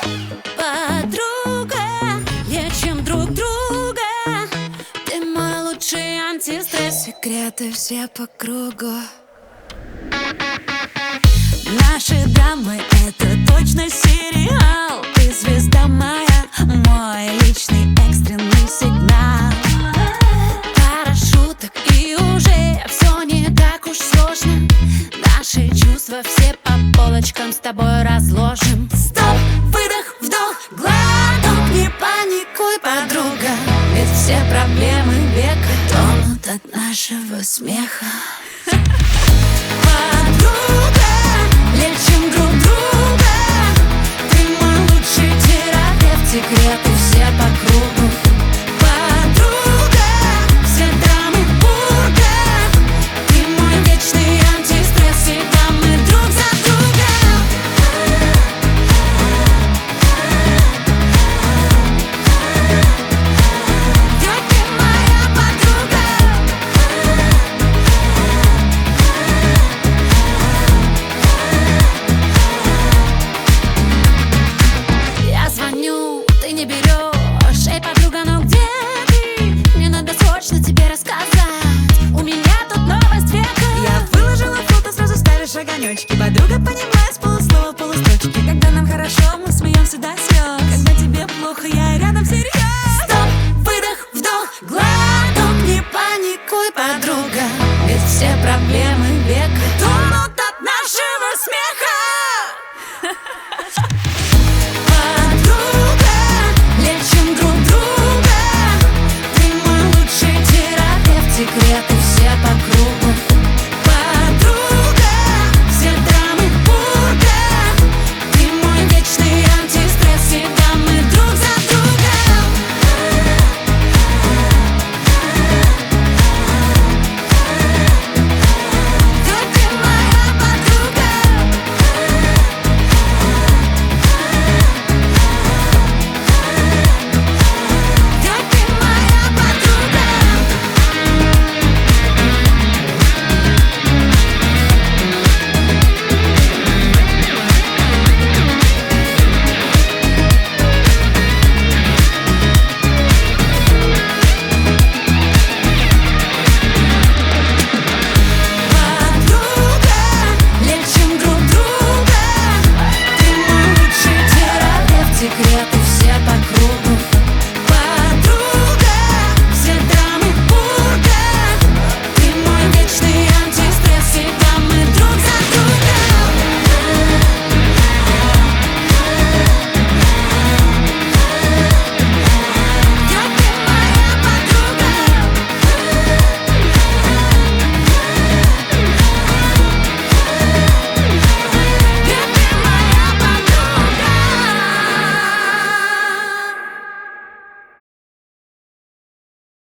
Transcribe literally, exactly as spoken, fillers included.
Подруга, лечим друг друга. Ты мой лучший антистресс. Секреты все по кругу. Наши драмы — это точно сериал. Ты звезда моя, мой личный экстренный сигнал. Пара шуток и уже все не так уж сложно. Наши чувства все по полочкам с тобой разложим. Стоп, выдох, вдох, глоток. Не паникуй, подруга, ведь все проблемы века тонут от нашего смеха.